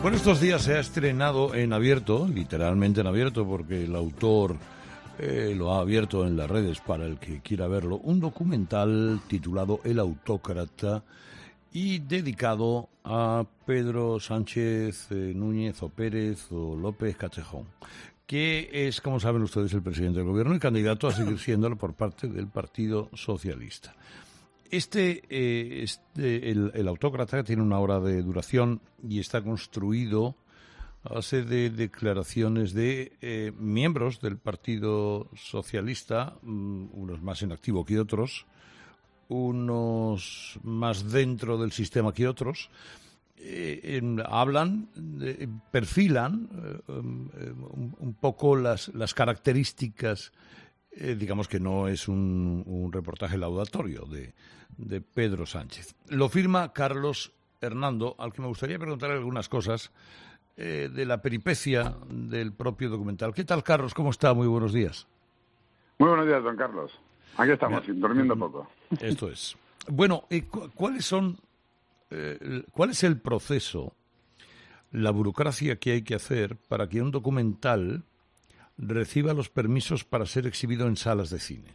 Bueno, estos días se ha estrenado en abierto, literalmente en abierto, porque el autor lo ha abierto en las redes para el que quiera verlo, un documental titulado El Autócrata y dedicado a Pedro Sánchez Núñez o Pérez o López Castejón, que es, como saben ustedes, el presidente del gobierno y candidato a seguir siéndolo por parte del Partido Socialista. El Autócrata tiene una hora de duración y está construido a base de declaraciones de miembros del Partido Socialista, unos más en activo que otros, unos más dentro del sistema que otros. Hablan, perfilan un poco las características. Digamos que no es un reportaje laudatorio de Pedro Sánchez. Lo firma Carlos Hernando, al que me gustaría preguntar algunas cosas de la peripecia del propio documental. ¿Qué tal, Carlos? ¿Cómo está? Muy buenos días. Muy buenos días, don Carlos. Aquí estamos, durmiendo poco. Esto es. Bueno, ¿cuál es el proceso, la burocracia que hay que hacer para que un documental reciba los permisos para ser exhibido en salas de cine?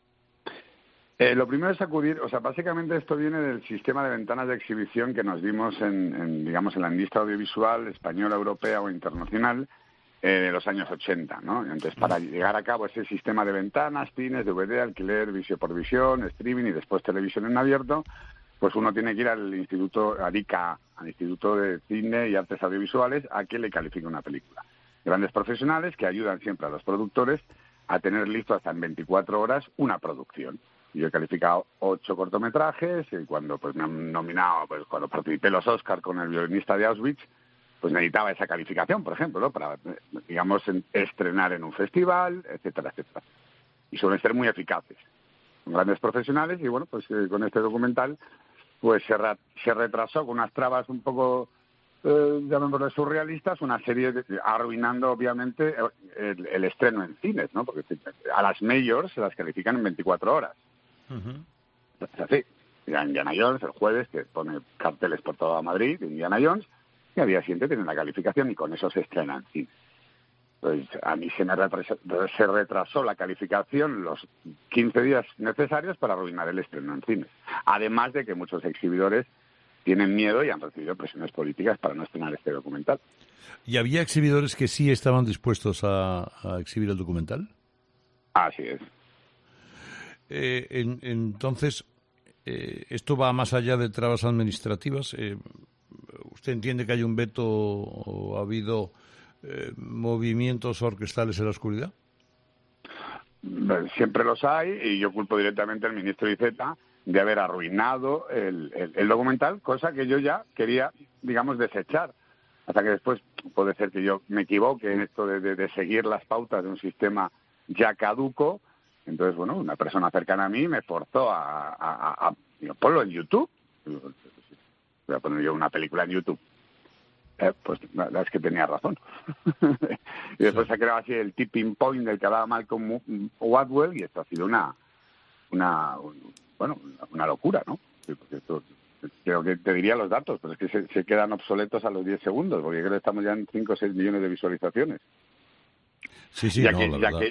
Lo primero es acudir, básicamente esto viene del sistema de ventanas de exhibición que nos dimos en la industria audiovisual española, europea o internacional de los años 80, ¿no? Entonces, para llegar a cabo ese sistema de ventanas, cines, DVD, alquiler, visión por visión, streaming y después televisión en abierto, pues uno tiene que ir al Instituto ADICA, al Instituto de Cine y Artes Audiovisuales, a que le califique una película. Grandes profesionales que ayudan siempre a los productores a tener listo hasta en 24 horas una producción. Yo he calificado 8 cortometrajes y cuando me han nominado, cuando participé en los Oscar con El violinista de Auschwitz, pues necesitaba esa calificación, por ejemplo, ¿no? Para, estrenar en un festival, etcétera, etcétera. Y suelen ser muy eficaces. Son grandes profesionales y bueno, pues con este documental pues se retrasó con unas trabas un poco llamémoslo surrealistas, una serie arruinando obviamente el estreno en cines, ¿no? Porque a las majors se las califican en 24 horas. Uh-huh. Es así. Indiana Jones el jueves, que pone carteles por toda Madrid, Indiana Jones, y al día siguiente tienen la calificación y con eso se estrena en cines. Pues a mí se retrasó la calificación los 15 días necesarios para arruinar el estreno en cines. Además de que muchos exhibidores tienen miedo y han recibido presiones políticas para no estrenar este documental. ¿Y había exhibidores que sí estaban dispuestos a exhibir el documental? Así es. Entonces, esto va más allá de trabas administrativas. ¿Usted entiende que hay un veto o ha habido movimientos orquestales en la oscuridad? Siempre los hay y yo culpo directamente al ministro Iceta de haber arruinado el documental, cosa que yo ya quería, desechar. Hasta que después puede ser que yo me equivoque en esto de seguir las pautas de un sistema ya caduco. Entonces, bueno, una persona cercana a mí me forzó a ponlo en YouTube. Voy a poner yo una película en YouTube. Pues la verdad es que tenía razón. Y después se ha creado así el tipping point del que hablaba Malcolm Gladwell y esto ha sido una locura, ¿no? Porque esto, creo que te diría los datos, pero es que se quedan obsoletos a los 10 segundos, porque creo que estamos ya en 5 o 6 millones de visualizaciones. Sí, la verdad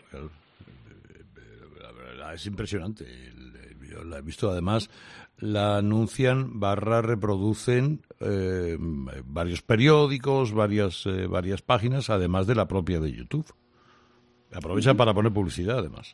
es impresionante. Yo la he visto, además, la anuncian, reproducen varios periódicos, varias páginas, además de la propia de YouTube. Aprovechan para poner publicidad, además.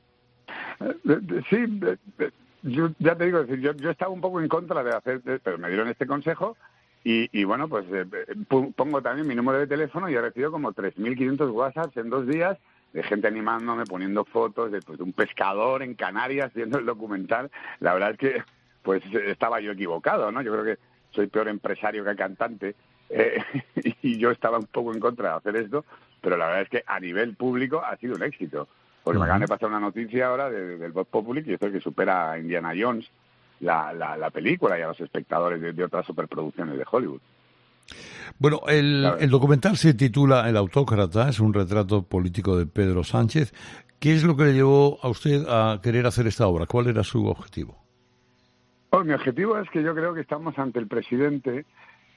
Sí, yo ya te digo, yo estaba un poco en contra de hacer, pero me dieron este consejo y bueno, pues pongo también mi número de teléfono y he recibido como 3.500 WhatsApps en 2 días de gente animándome, poniendo fotos de un pescador en Canarias viendo el documental. La verdad es que pues estaba yo equivocado, ¿no? Yo creo que soy peor empresario que cantante y yo estaba un poco en contra de hacer esto, pero la verdad es que a nivel público ha sido un éxito. Porque me acaban de pasar una noticia ahora del Voz Populi que que supera a Indiana Jones la película y a los espectadores de otras superproducciones de Hollywood. Bueno, el documental se titula El Autócrata, es un retrato político de Pedro Sánchez. ¿Qué es lo que le llevó a usted a querer hacer esta obra? ¿Cuál era su objetivo? Mi objetivo es que yo creo que estamos ante el presidente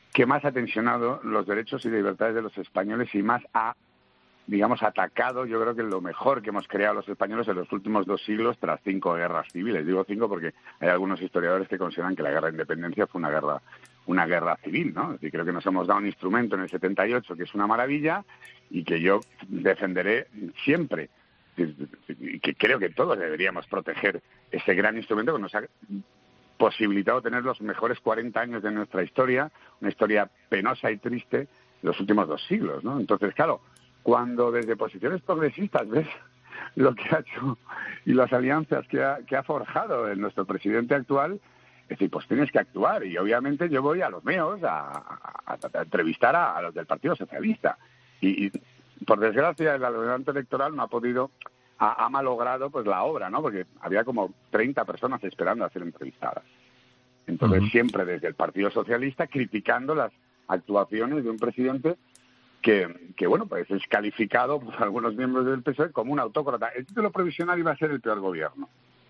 que más ha tensionado los derechos y libertades de los españoles y más ha, digamos, atacado, yo creo que lo mejor que hemos creado los españoles en los últimos 2 siglos tras 5 guerras civiles. Digo 5 porque hay algunos historiadores que consideran que la guerra de independencia fue una guerra civil, ¿no? Y creo que nos hemos dado un instrumento en el 78 que es una maravilla y que yo defenderé siempre. Y que creo que todos deberíamos proteger ese gran instrumento que nos ha posibilitado tener los mejores 40 años de nuestra historia, una historia penosa y triste de los últimos 2 siglos, ¿no? Entonces, claro, cuando desde posiciones progresistas ves lo que ha hecho y las alianzas que ha forjado nuestro presidente actual, es decir, pues tienes que actuar. Y obviamente yo voy a los meos a entrevistar a los del Partido Socialista. Y por desgracia el adelante electoral no ha podido, ha malogrado pues la obra, ¿no? Porque había como 30 personas esperando a ser entrevistadas. Entonces siempre desde el Partido Socialista criticando las actuaciones de un presidente que bueno, pues es calificado por algunos miembros del PSOE como un autócrata. El título provisional iba a ser el peor gobierno.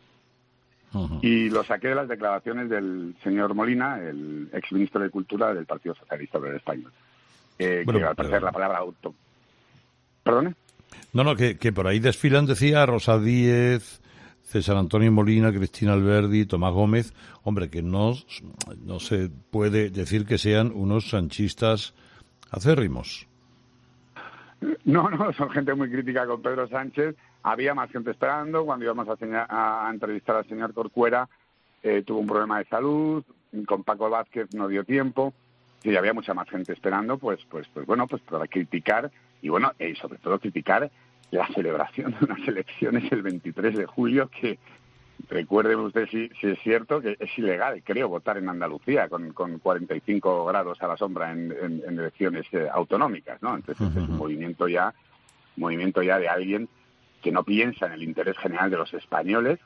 Y lo saqué de las declaraciones del señor Molina, el exministro de Cultura del Partido Socialista Obrero Español. Bueno, que al parecer la palabra auto... ¿Perdone? No, que por ahí desfilan, decía, Rosa Díez, César Antonio Molina, Cristina Alberdi, Tomás Gómez. Hombre, que no se puede decir que sean unos sanchistas acérrimos. No, son gente muy crítica con Pedro Sánchez. Había más gente esperando. Cuando íbamos a entrevistar al señor Corcuera, tuvo un problema de salud. Con Paco Vázquez no dio tiempo. Sí, había mucha más gente esperando, pues para criticar y sobre todo criticar la celebración de unas elecciones el 23 de julio que, recuerde usted si es cierto, que es ilegal, creo, votar en Andalucía con 45 grados a la sombra en elecciones autonómicas, ¿no? Entonces es un movimiento ya de alguien que no piensa en el interés general de los españoles,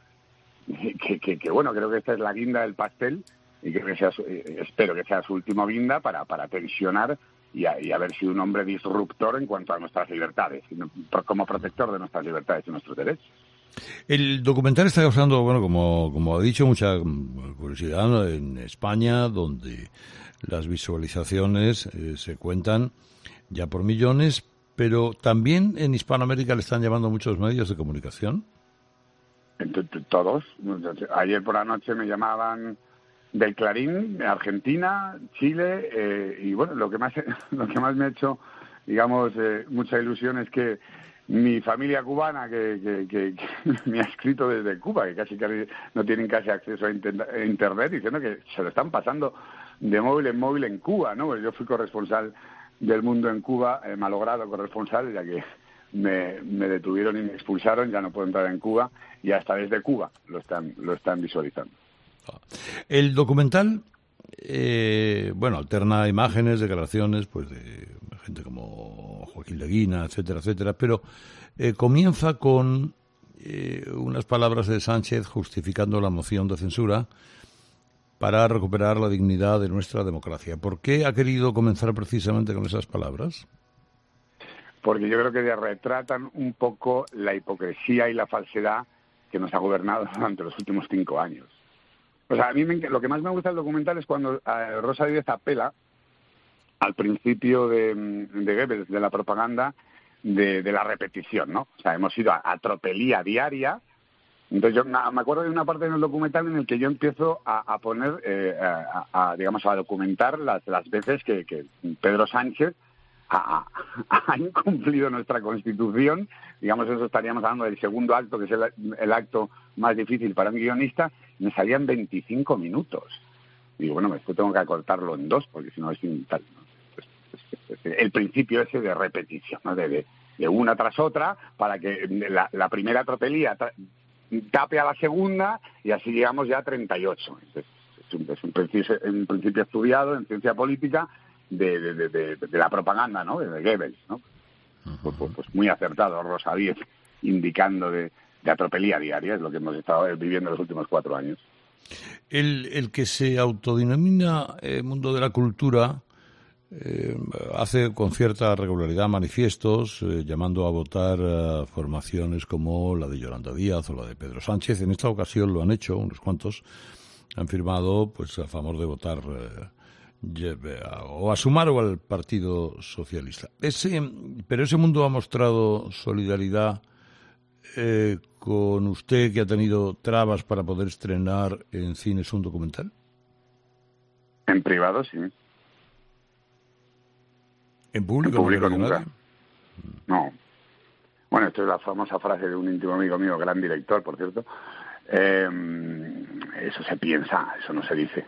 que bueno, creo que esta es la guinda del pastel y que espero que sea su última guinda para tensionar y haber sido un hombre disruptor en cuanto a nuestras libertades, como protector de nuestras libertades y nuestros derechos. El documental está causando, bueno, como ha dicho, mucha curiosidad en España, donde las visualizaciones se cuentan ya por millones, pero también en Hispanoamérica le están llamando muchos medios de comunicación. Todos. Ayer por la noche me llamaban del Clarín, Argentina, Chile, y bueno, lo que más me ha hecho, digamos, mucha ilusión es que mi familia cubana, que me ha escrito desde Cuba, que casi no tienen casi acceso a Internet, diciendo que se lo están pasando de móvil en móvil en Cuba, ¿no? Pues yo fui corresponsal del Mundo en Cuba, malogrado corresponsal, ya que me detuvieron y me expulsaron, ya no puedo entrar en Cuba, y hasta desde Cuba lo están visualizando. El documental, alterna imágenes, declaraciones, pues de gente como Joaquín Leguina, etcétera, pero comienza con unas palabras de Sánchez justificando la moción de censura para recuperar la dignidad de nuestra democracia. ¿Por qué ha querido comenzar precisamente con esas palabras? Porque yo creo que retratan un poco la hipocresía y la falsedad que nos ha gobernado durante los últimos 5 años. O sea, a mí lo que más me gusta del documental es cuando Rosa Díez apela al principio de Goebbels, de la propaganda, de la repetición, ¿no? O sea, hemos ido a tropelía diaria. Entonces yo me acuerdo de una parte en el documental en el que yo empiezo a poner, digamos, a documentar las veces que Pedro Sánchez ha incumplido nuestra Constitución. Digamos, eso estaríamos hablando del segundo acto, que es el acto más difícil para un guionista. Me salían 25 minutos. Digo, bueno, esto tengo que acortarlo en 2, porque si no es tal, ¿no? El principio ese de repetición, ¿no? De una tras otra, para que la primera tropelía tape a la segunda, y así llegamos ya a 38. Es un principio estudiado en ciencia política de la propaganda, ¿no? De Goebbels, ¿no? Pues muy acertado, Rosa Díez, indicando de atropelía diaria, es lo que hemos estado viviendo los últimos 4 años. El que se autodenomina mundo de la cultura hace con cierta regularidad manifiestos llamando a votar formaciones como la de Yolanda Díaz o la de Pedro Sánchez. En esta ocasión lo han hecho unos cuantos, han firmado pues a favor de votar O a Sumar o al Partido Socialista. Pero ese mundo ha mostrado solidaridad con usted, que ha tenido trabas para poder estrenar en cines un documental. En privado, sí. ¿En público? En público nunca. No. Bueno, esto es la famosa frase de un íntimo amigo mío, gran director, por cierto. Eso se piensa, eso no se dice.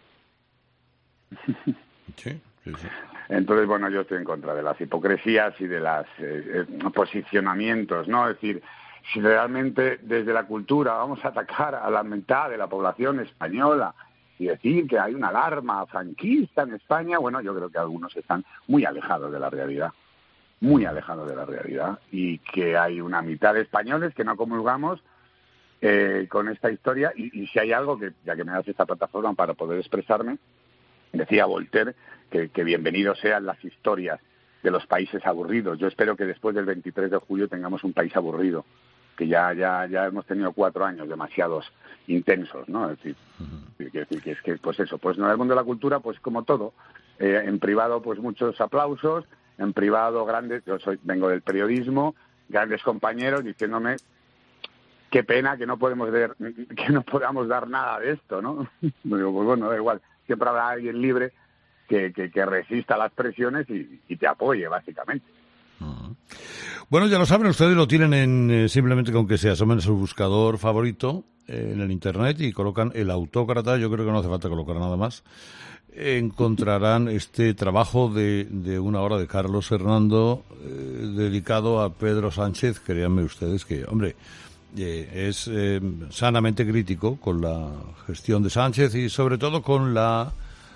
Sí. Entonces, bueno, yo estoy en contra de las hipocresías y de los posicionamientos, ¿no? Es decir, si realmente desde la cultura vamos a atacar a la mitad de la población española y decir que hay una alarma franquista en España, bueno, yo creo que algunos están muy alejados de la realidad. Muy alejados de la realidad, y que hay una mitad de españoles que no comulgamos con esta historia, y si hay algo que, ya que me das esta plataforma para poder expresarme, decía Voltaire que bienvenidos sean las historias de los países aburridos. Yo espero que después del 23 de julio tengamos un país aburrido, que ya hemos tenido 4 años demasiados intensos, ¿no? Es decir, que es que pues eso, pues no, en el mundo de la cultura, pues como todo, en privado pues muchos aplausos, en privado grandes, vengo del periodismo, grandes compañeros diciéndome qué pena que no podamos dar nada de esto, ¿no? Digo, pues bueno, da igual, siempre habrá alguien libre que resista las presiones y te apoye, básicamente. Bueno, ya lo saben, ustedes lo tienen simplemente con que se asomen a su buscador favorito en el Internet y colocan El Autócrata. Yo creo que no hace falta colocar nada más. Encontrarán este trabajo de 1 hora de Carlos Hernando dedicado a Pedro Sánchez. Créanme ustedes que, hombre, es sanamente crítico con la gestión de Sánchez y sobre todo con las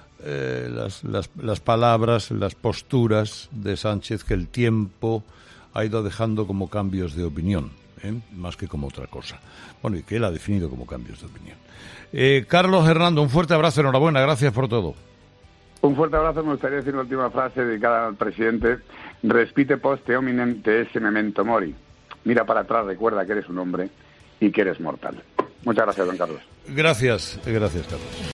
palabras, las posturas de Sánchez, que el tiempo ha ido dejando como cambios de opinión, más que como otra cosa. Bueno, y que él ha definido como cambios de opinión. Carlos Hernando, un fuerte abrazo, enhorabuena, gracias por todo. Un fuerte abrazo. Me gustaría decir la última frase dedicada al presidente. Respite post te hominem te esse memento mori. Mira para atrás, recuerda que eres un hombre y que eres mortal. Muchas gracias, don Carlos. Gracias, Carlos.